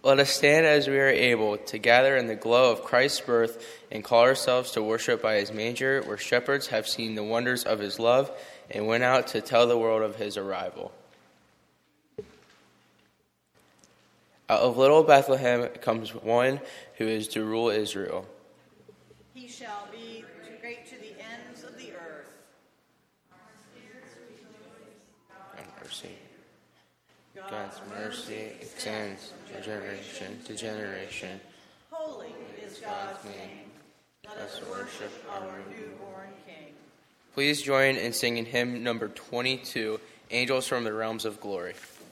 Let us stand as we are able to gather in the glow of Christ's birth and call ourselves to worship by his manger, where shepherds have seen the wonders of his love and went out to tell the world of his arrival. Out of little Bethlehem comes one who is to rule Israel. He shall be great to the ends of the earth. God's mercy extends from generation to generation. Holy is God's name. Let us worship our newborn King. Please join in singing hymn number 22, Angels from the Realms of Glory.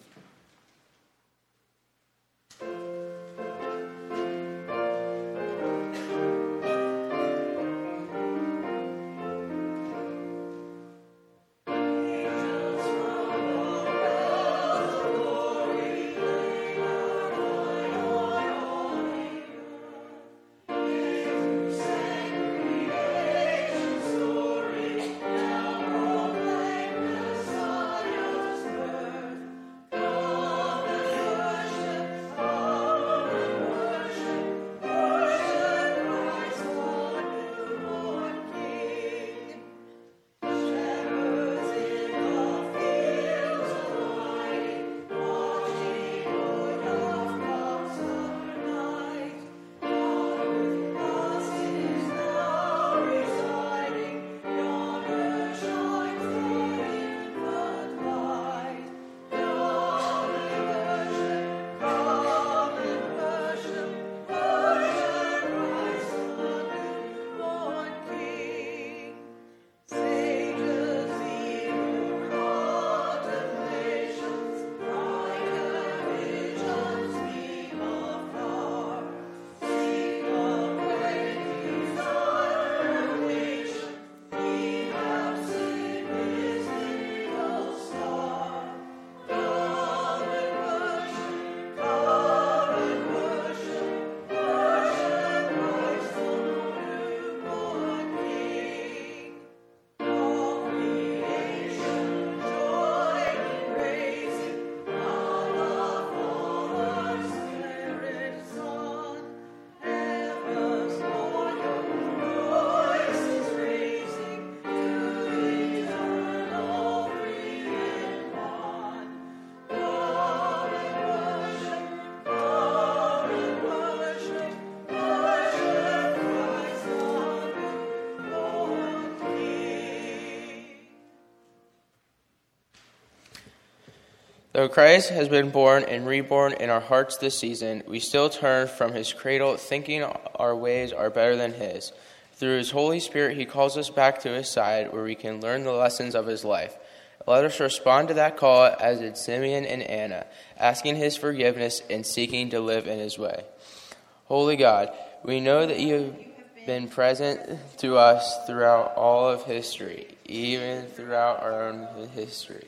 Though Christ has been born and reborn in our hearts this season, we still turn from his cradle thinking our ways are better than his. Through his Holy Spirit, he calls us back to his side where we can learn the lessons of his life. Let us respond to that call as did Simeon and Anna, asking his forgiveness and seeking to live in his way. Holy God, we know that you have been present to us throughout all of history, even throughout our own history.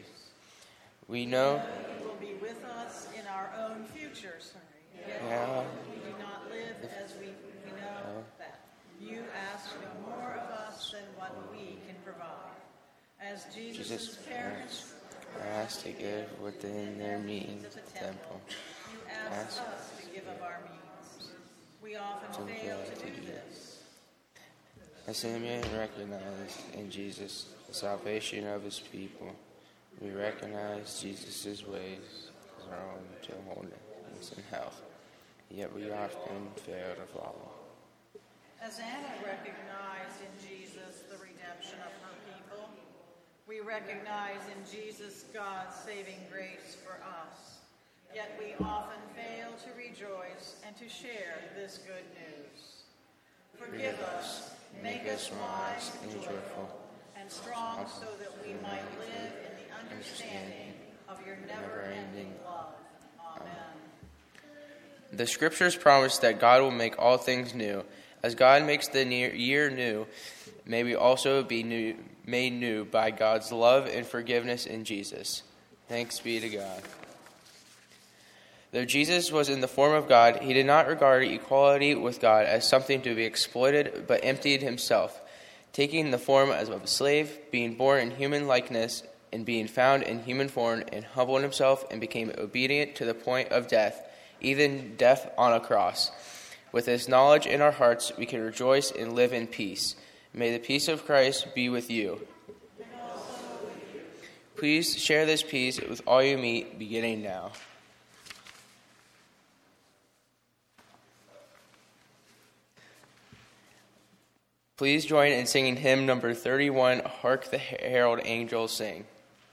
We know you will be with us in our own future. Yet we do not live as we know that. You ask no more of us than what we can provide. As Jesus' parents are asked to give within their means at the temple, you ask us to give of our means. We often fail to do this. As Simeon recognized in Jesus the salvation of his people, we recognize Jesus' ways as our own to wholeness and health, yet we often fail to follow. As Anna recognized in Jesus the redemption of her people, we recognize in Jesus God's saving grace for us, yet we often fail to rejoice and to share this good news. Forgive us, make us wise and joyful, and strong so that we might live in the understanding of your never-ending love. Amen. The scriptures promise that God will make all things new. As God makes the year new, may we also be made new by God's love and forgiveness in Jesus. Thanks be to God. Though Jesus was in the form of God, he did not regard equality with God as something to be exploited, but emptied himself, taking the form of a slave, being born in human likeness, and being found in human form, and humbled himself and became obedient to the point of death, even death on a cross. With this knowledge in our hearts, we can rejoice and live in peace. May the peace of Christ be with you. Please share this peace with all you meet, beginning now. Please join in singing hymn number 31, Hark the Herald Angels Sing.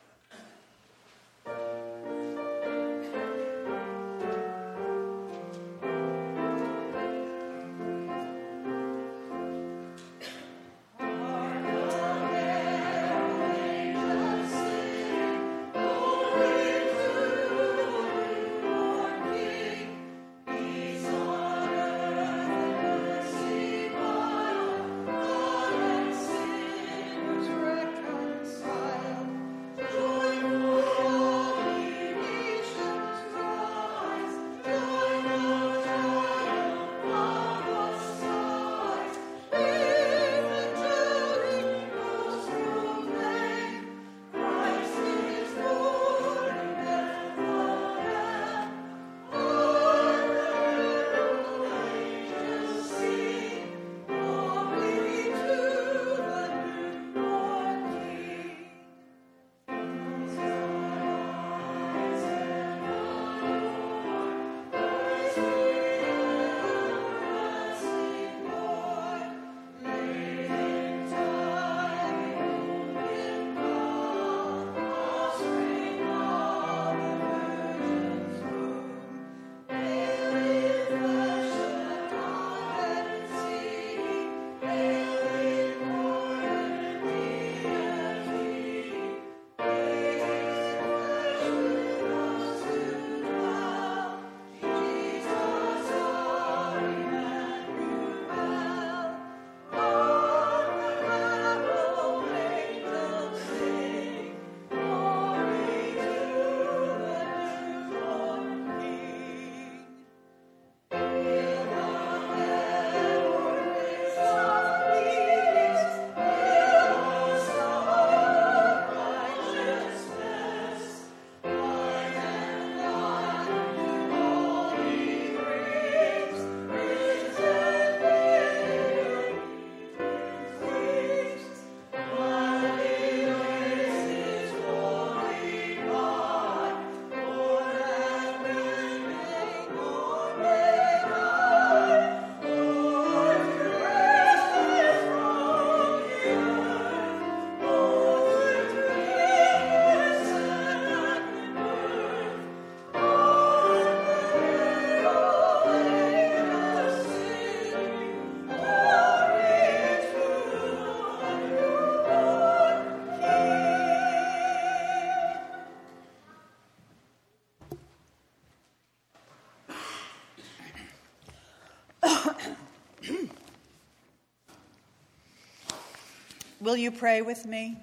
Will you pray with me?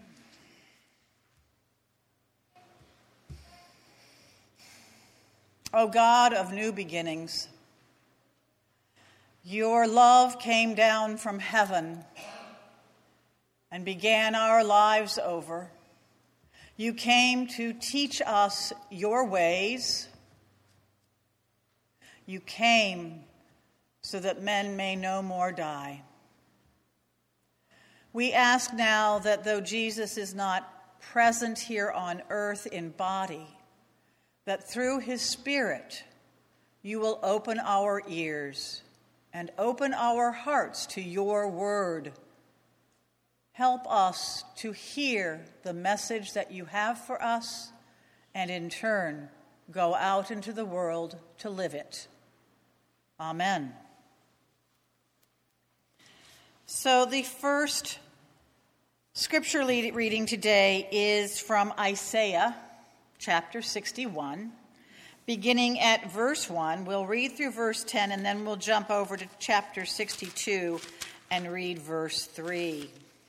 O God of new beginnings, your love came down from heaven and began our lives over. You came to teach us your ways. You came so that men may no more die. We ask now that though Jesus is not present here on earth in body, that through his Spirit you will open our ears and open our hearts to your word. Help us to hear the message that you have for us and in turn go out into the world to live it. Amen. So the first scripture reading today is from Isaiah chapter 61, beginning at verse 1. We'll read through verse 10 and then we'll jump over to chapter 62 and read verse 3.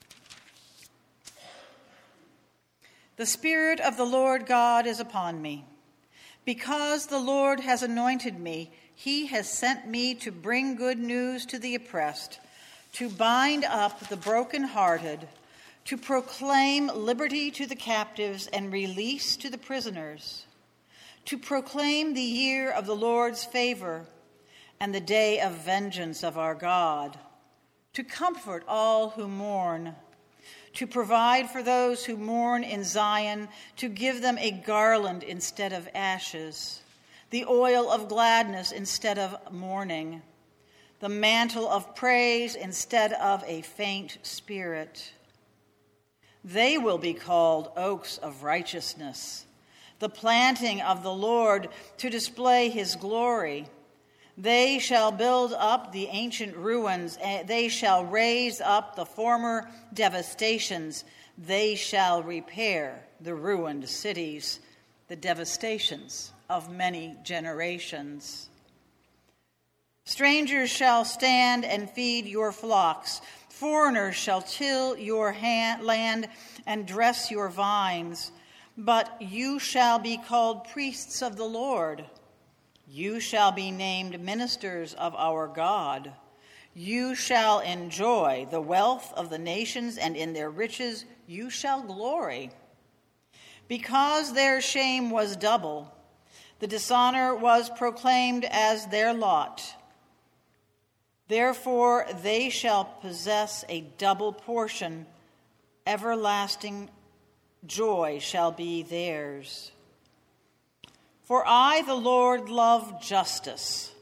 The Spirit of the Lord God is upon me. Because the Lord has anointed me, he has sent me to bring good news to the oppressed, to bind up the brokenhearted, to proclaim liberty to the captives and release to the prisoners, to proclaim the year of the Lord's favor and the day of vengeance of our God, to comfort all who mourn, to provide for those who mourn in Zion, to give them a garland instead of ashes, the oil of gladness instead of mourning, the mantle of praise instead of a faint spirit. They will be called oaks of righteousness, the planting of the Lord to display his glory. They shall build up the ancient ruins. They shall raise up the former devastations. They shall repair the ruined cities, the devastations of many generations. Strangers shall stand and feed your flocks. Foreigners shall till your land and dress your vines. But you shall be called priests of the Lord. You shall be named ministers of our God. You shall enjoy the wealth of the nations, and in their riches you shall glory. Because their shame was double, the dishonor was proclaimed as their lot. Therefore they shall possess a double portion. Everlasting joy shall be theirs. For I, the Lord, love justice.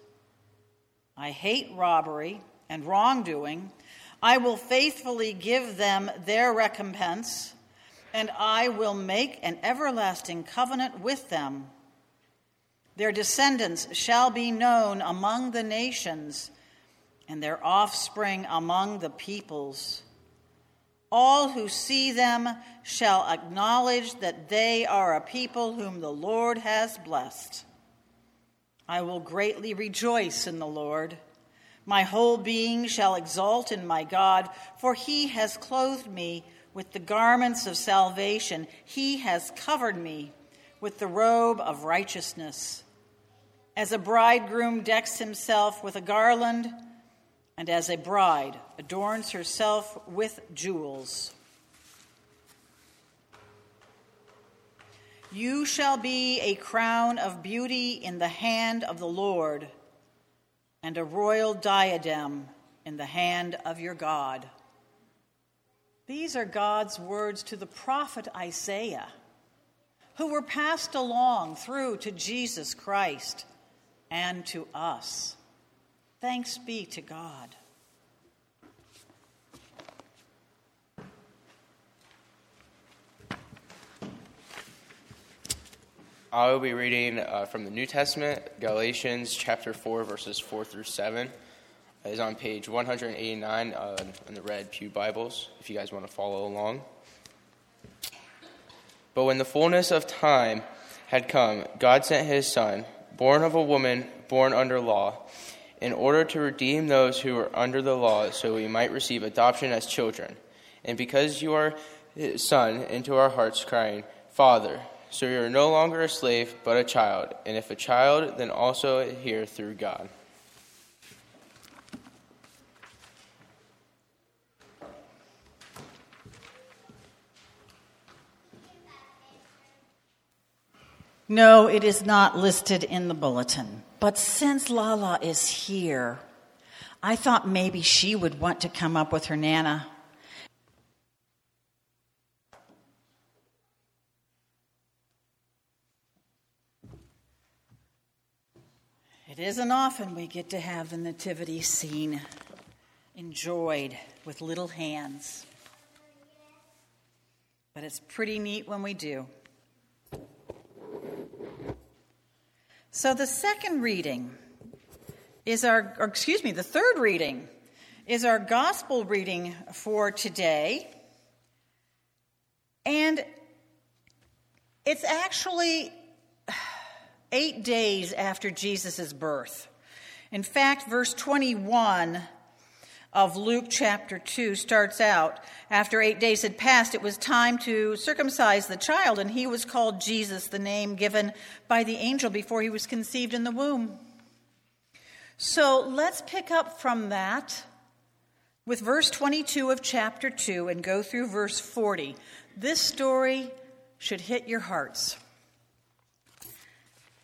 I hate robbery and wrongdoing. I will faithfully give them their recompense, and I will make an everlasting covenant with them. Their descendants shall be known among the nations, and their offspring among the peoples. All who see them shall acknowledge that they are a people whom the Lord has blessed. I will greatly rejoice in the Lord. My whole being shall exult in my God, for he has clothed me with the garments of salvation. He has covered me with the robe of righteousness. As a bridegroom decks himself with a garland, and as a bride adorns herself with jewels. You shall be a crown of beauty in the hand of the Lord, and a royal diadem in the hand of your God. These are God's words to the prophet Isaiah, who were passed along through to Jesus Christ and to us. Thanks be to God. I will be reading from the New Testament, Galatians chapter 4, verses 4 through 7. It is on page 189 in the Red Pew Bibles, if you guys want to follow along. But when the fullness of time had come, God sent his Son, born of a woman, born under law, in order to redeem those who were under the law, so we might receive adoption as children. And because you are his Son, into our hearts crying, Father. So you are no longer a slave, but a child. And if a child, then also a heir through God. No, it is not listed in the bulletin. But since Lala is here, I thought maybe she would want to come up with her Nana. It isn't often we get to have the nativity scene enjoyed with little hands. But it's pretty neat when we do. So the third reading is our gospel reading for today. And it's actually 8 days after Jesus' birth. In fact, verse 21 of Luke chapter 2 starts out, after 8 days had passed, it was time to circumcise the child, and he was called Jesus, the name given by the angel before he was conceived in the womb. So let's pick up from that with verse 22 of chapter 2 and go through verse 40. This story should hit your hearts.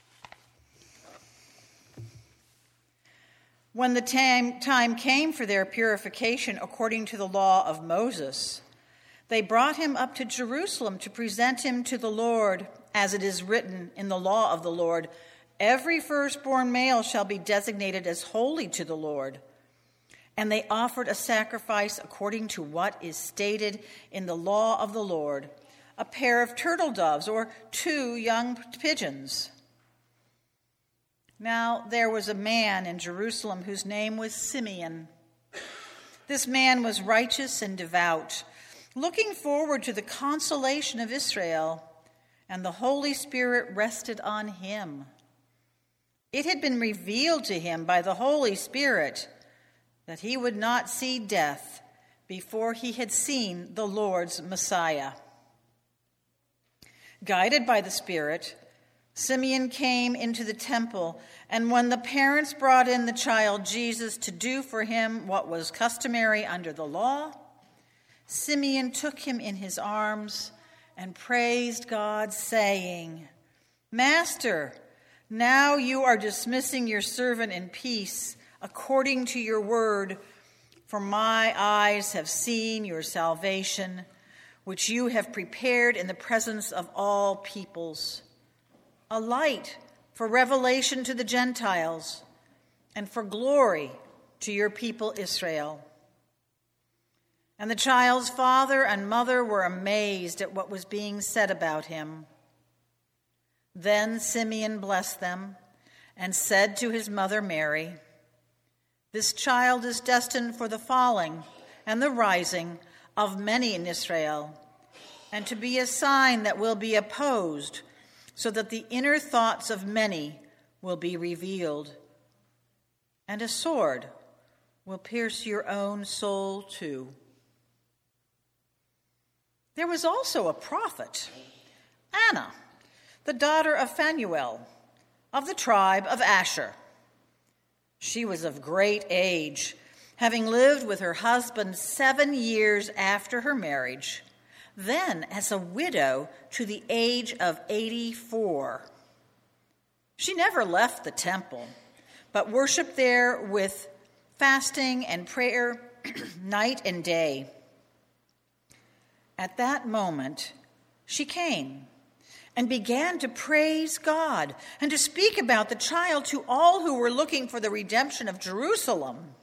When the time came for their purification according to the law of Moses, they brought him up to Jerusalem to present him to the Lord, as it is written in the law of the Lord, "Every firstborn male shall be designated as holy to the Lord." And they offered a sacrifice according to what is stated in the law of the Lord, a pair of turtle doves or 2 young pigeons. Now there was a man in Jerusalem whose name was Simeon. This man was righteous and devout, looking forward to the consolation of Israel, and the Holy Spirit rested on him. It had been revealed to him by the Holy Spirit that he would not see death before he had seen the Lord's Messiah. Guided by the Spirit, Simeon came into the temple, and when the parents brought in the child Jesus to do for him what was customary under the law, Simeon took him in his arms and praised God, saying, "Master, now you are dismissing your servant in peace, according to your word, for my eyes have seen your salvation, which you have prepared in the presence of all peoples, a light for revelation to the Gentiles and for glory to your people Israel." And the child's father and mother were amazed at what was being said about him. Then Simeon blessed them and said to his mother Mary, "This child is destined for the falling and the rising of many in Israel, and to be a sign that will be opposed, so that the inner thoughts of many will be revealed. And a sword will pierce your own soul too." There was also a prophet, Anna, the daughter of Phanuel, of the tribe of Asher. She was of great age, having lived with her husband 7 years after her marriage, then as a widow to the age of 84. She never left the temple, but worshiped there with fasting and prayer night and day. At that moment, she came and began to praise God and to speak about the child to all who were looking for the redemption of Jerusalem.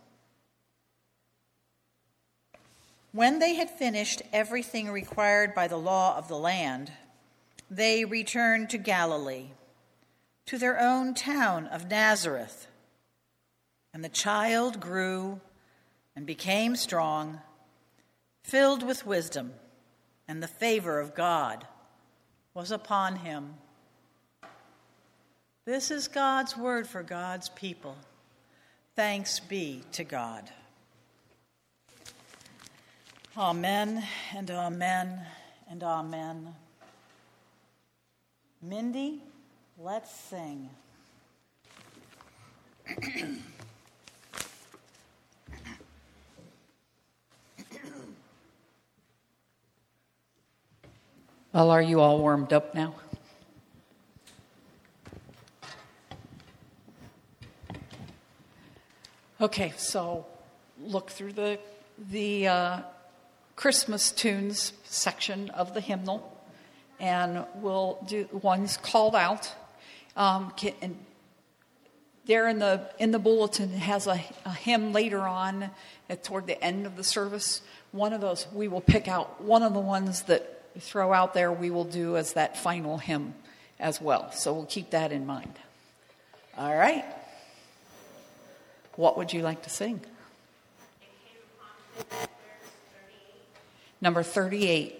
When they had finished everything required by the law of the land, they returned to Galilee, to their own town of Nazareth. And the child grew and became strong, filled with wisdom, and the favor of God was upon him. This is God's word for God's people. Thanks be to God. Amen and amen and amen. Mindy, let's sing. Well, are you all warmed up now? Okay, so look through the Christmas tunes section of the hymnal, and we'll do ones called out. And there in the bulletin has a hymn later on toward the end of the service. One of those, we will pick out one of the ones that we throw out there, we will do as that final hymn as well. So we'll keep that in mind. All right. What would you like to sing? Number 38.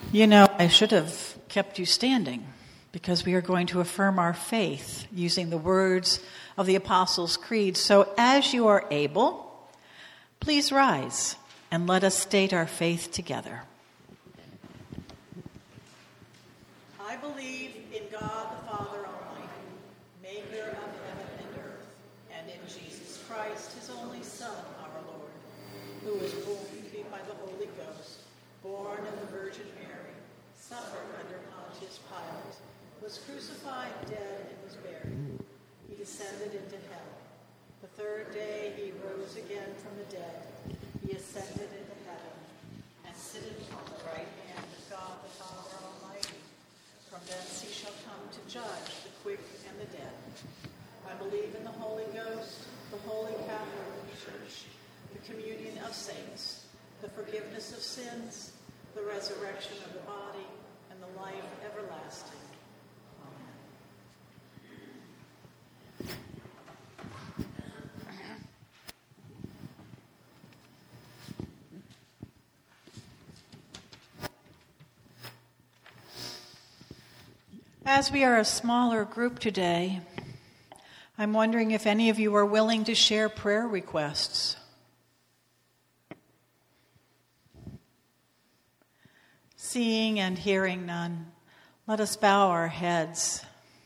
You know, I should have kept you standing because we are going to affirm our faith using the words of the Apostles' Creed. So as you are able, please rise and let us state our faith together. I believe in God the Father Almighty, maker of heaven and earth, and in Jesus Christ, his only Son, our Lord, who was born by the Holy Ghost, born of the Virgin Mary, suffered under Pontius Pilate, was crucified, dead, and was buried. He descended into hell. The third day he rose again from the dead. He ascended into heaven and sitteth on the right hand of God the Father Almighty. From thence he shall come to judge the quick and the dead. I believe in the Holy Ghost, the Holy Catholic Church, the communion of saints, the forgiveness of sins, the resurrection of the body, and the life everlasting. Amen. As we are a smaller group today, I'm wondering if any of you are willing to share prayer requests. Seeing and hearing none, let us bow our heads.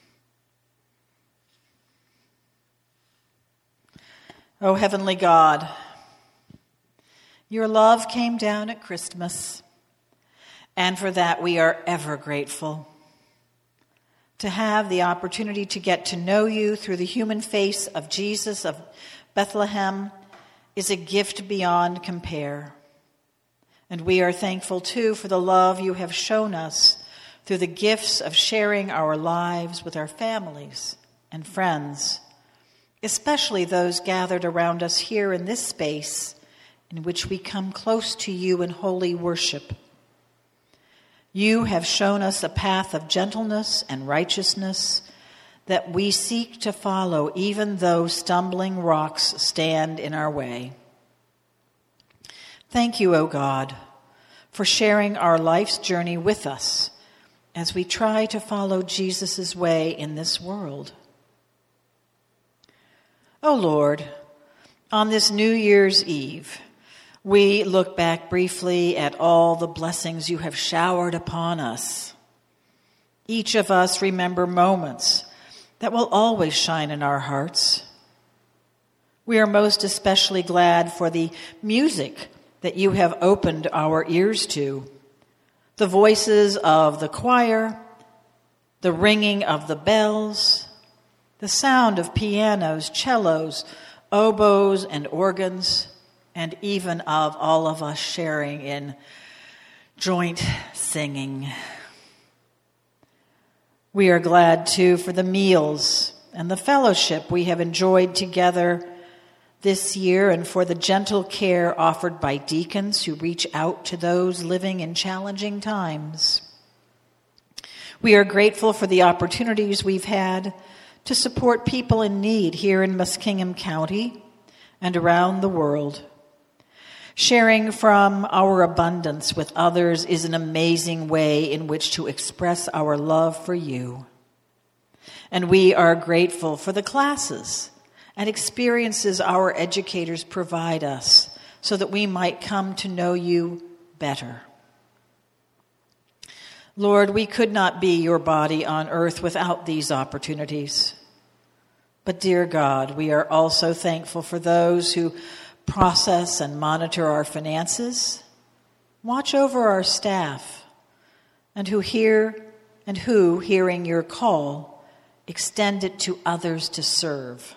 O heavenly God, your love came down at Christmas, and for that we are ever grateful. To have the opportunity to get to know you through the human face of Jesus of Bethlehem is a gift beyond compare. And we are thankful, too, for the love you have shown us through the gifts of sharing our lives with our families and friends, especially those gathered around us here in this space in which we come close to you in holy worship. You have shown us a path of gentleness and righteousness that we seek to follow, even though stumbling rocks stand in our way. Thank you, O God, for sharing our life's journey with us as we try to follow Jesus' way in this world. O Lord, on this New Year's Eve, we look back briefly at all the blessings you have showered upon us. Each of us remember moments that will always shine in our hearts. We are most especially glad for the music that you have opened our ears to, the voices of the choir, the ringing of the bells, the sound of pianos, cellos, oboes, and organs, and even of all of us sharing in joint singing. We are glad, too, for the meals and the fellowship we have enjoyed together this year, and for the gentle care offered by deacons who reach out to those living in challenging times. We are grateful for the opportunities we've had to support people in need here in Muskingum County and around the world. Sharing from our abundance with others is an amazing way in which to express our love for you. And we are grateful for the classes and experiences our educators provide us so that we might come to know you better. Lord, we could not be your body on earth without these opportunities. But dear God, we are also thankful for those who process and monitor our finances, watch over our staff, and who, hearing your call, extend it to others to serve.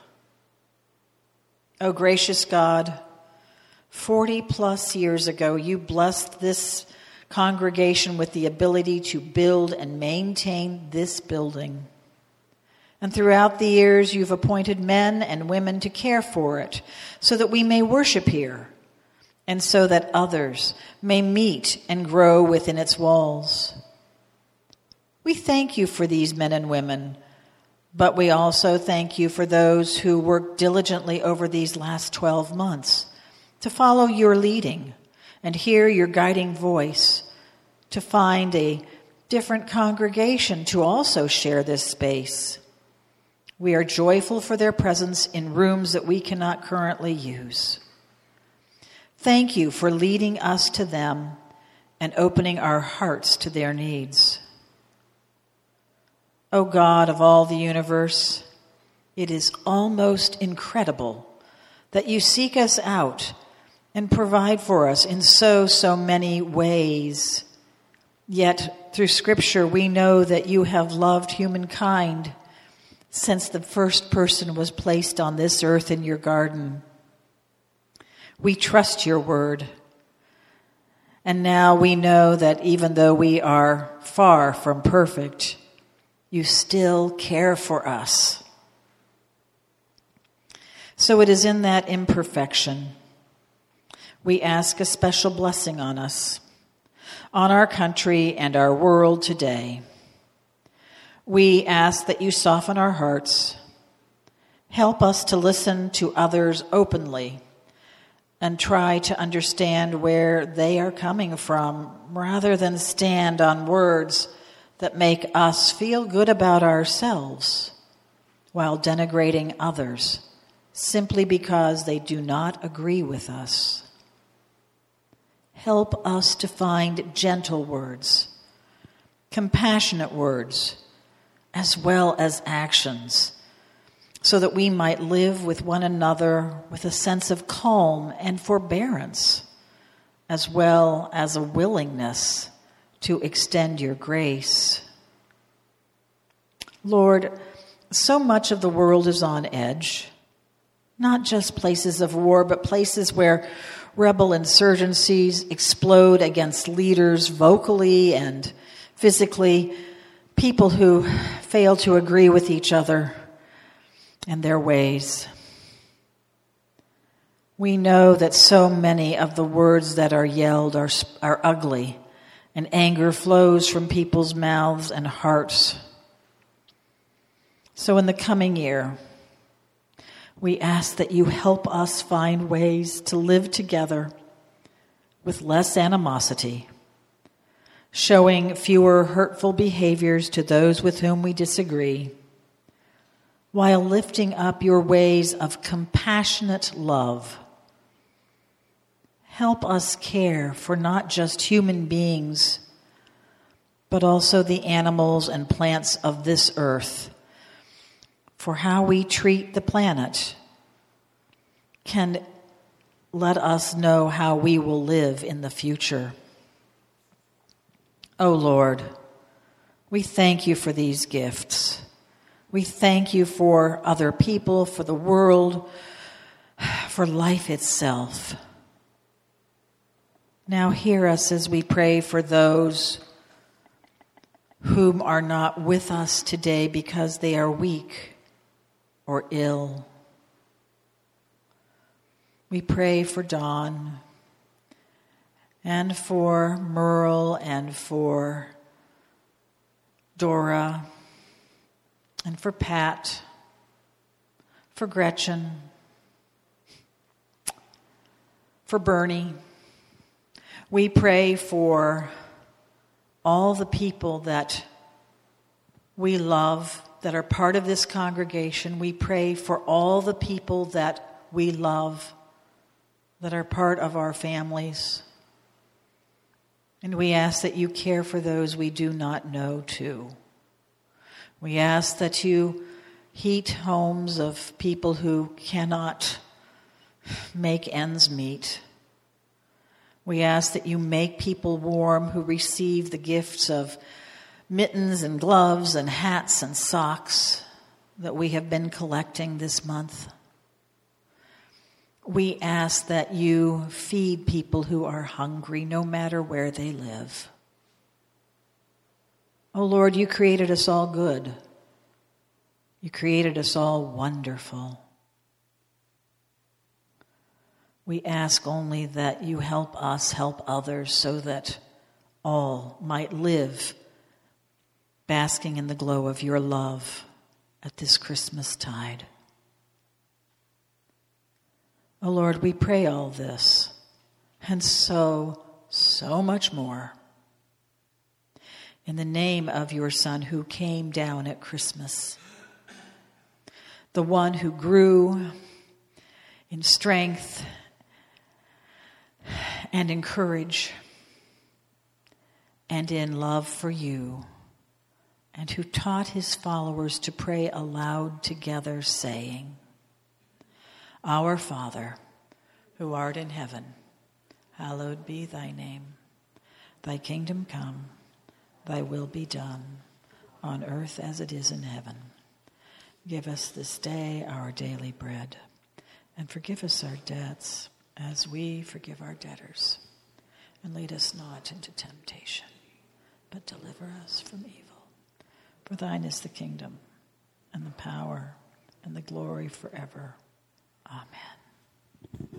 O gracious God, 40+ years ago, you blessed this congregation with the ability to build and maintain this building. And throughout the years, you've appointed men and women to care for it so that we may worship here and so that others may meet and grow within its walls. We thank you for these men and women, but we also thank you for those who worked diligently over these last 12 months to follow your leading and hear your guiding voice, to find a different congregation to also share this space. We are joyful for their presence in rooms that we cannot currently use. Thank you for leading us to them and opening our hearts to their needs. O God of all the universe, it is almost incredible that you seek us out and provide for us in so many ways. Yet, through Scripture, we know that you have loved humankind since the first person was placed on this earth in your garden. We trust your word. And now we know that even though we are far from perfect, you still care for us. So it is in that imperfection we ask a special blessing on us, on our country and our world today. We ask that you soften our hearts, help us to listen to others openly, and try to understand where they are coming from, rather than stand on words that make us feel good about ourselves while denigrating others simply because they do not agree with us. Help us to find gentle words, compassionate words, as well as actions, so that we might live with one another with a sense of calm and forbearance, as well as a willingness to extend your grace. Lord, so much of the world is on edge, not just places of war, but places where rebel insurgencies explode against leaders vocally and physically, people who fail to agree with each other and their ways. We know that so many of the words that are yelled are ugly, and anger flows from people's mouths and hearts. So in the coming year, we ask that you help us find ways to live together with less animosity, showing fewer hurtful behaviors to those with whom we disagree, while lifting up your ways of compassionate love. Help us care for not just human beings, but also the animals and plants of this earth. For how we treat the planet can let us know how we will live in the future. O Lord, we thank you for these gifts. We thank you for other people, for the world, for life itself. Now hear us as we pray for those whom are not with us today because they are weak or ill. We pray for Dawn and for Merle and for Dora and for Pat, for Gretchen, for Bernie. We pray for all the people that we love that are part of this congregation. We pray for all the people that we love that are part of our families. And we ask that you care for those we do not know too. We ask that you heat homes of people who cannot make ends meet. We ask that you make people warm who receive the gifts of mittens and gloves and hats and socks that we have been collecting this month. We ask that you feed people who are hungry no matter where they live. Oh Lord, you created us all good. You created us all wonderful. We ask only that you help us help others so that all might live basking in the glow of your love at this Christmas tide. Oh Lord, we pray all this and so much more in the name of your Son who came down at Christmas, the one who grew in strength and in courage and in love for you, and who taught his followers to pray aloud together, saying, Our Father, who art in heaven, hallowed be thy name. Thy kingdom come, thy will be done, on earth as it is in heaven. Give us this day our daily bread, and forgive us our debts, as we forgive our debtors. And lead us not into temptation, but deliver us from evil. For thine is the kingdom, and the power, and the glory forever. Amen.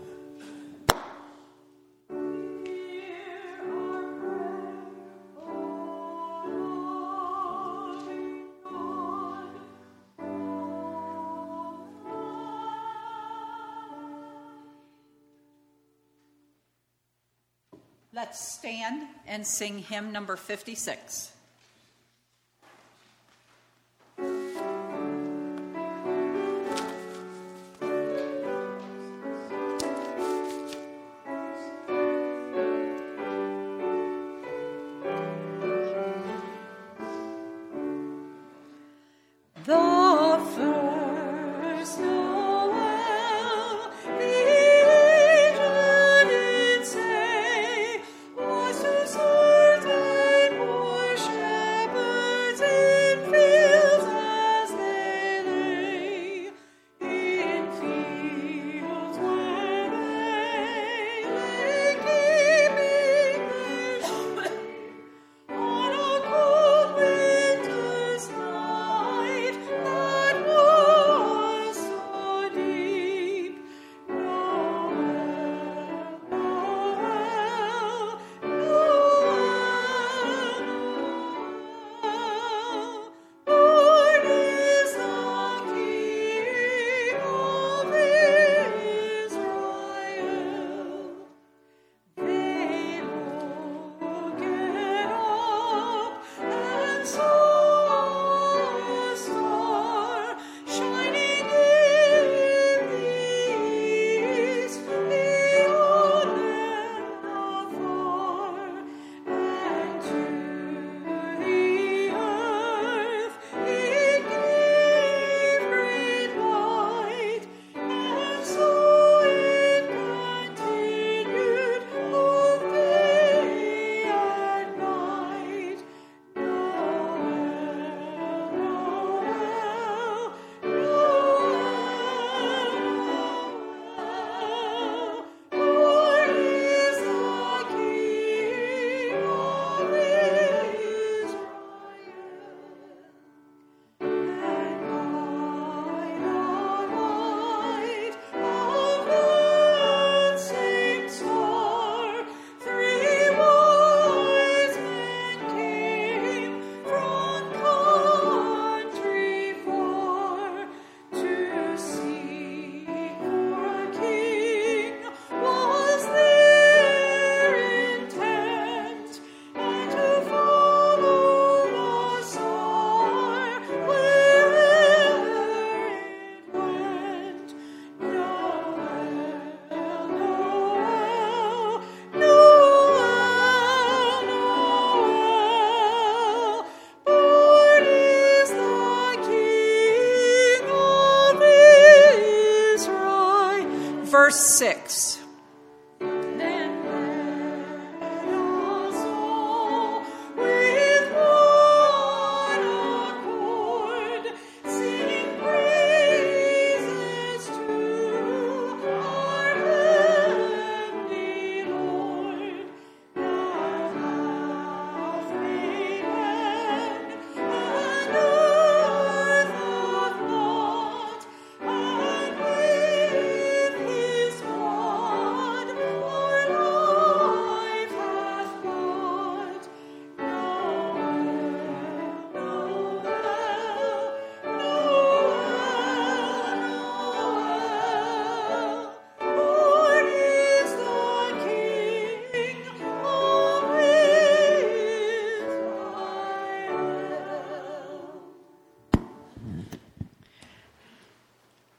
Let's stand and sing hymn number 56. Verse 6.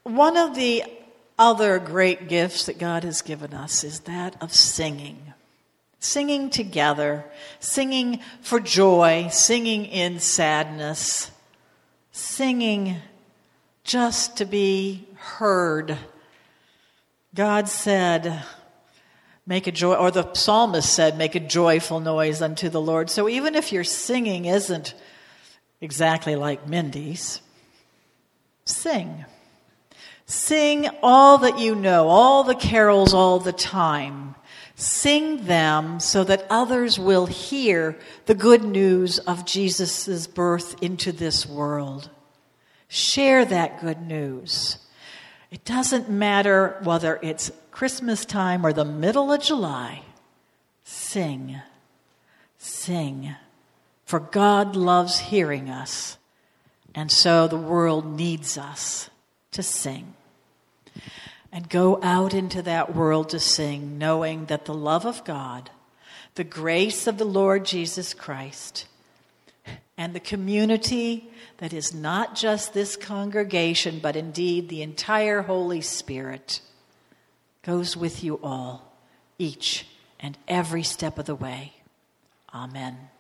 One of the other great gifts that God has given us is that of singing. Singing together, singing for joy, singing in sadness, singing just to be heard. God said, make a joy, or the psalmist said, make a joyful noise unto the Lord. So even if your singing isn't exactly like Mindy's, sing. Sing all that you know, all the carols all the time. Sing them so that others will hear the good news of Jesus' birth into this world. Share that good news. It doesn't matter whether it's Christmas time or the middle of July. Sing. Sing. For God loves hearing us, and so the world needs us to sing. And go out into that world to sing, knowing that the love of God, the grace of the Lord Jesus Christ, and the community that is not just this congregation, but indeed the entire Holy Spirit, goes with you all, each and every step of the way. Amen.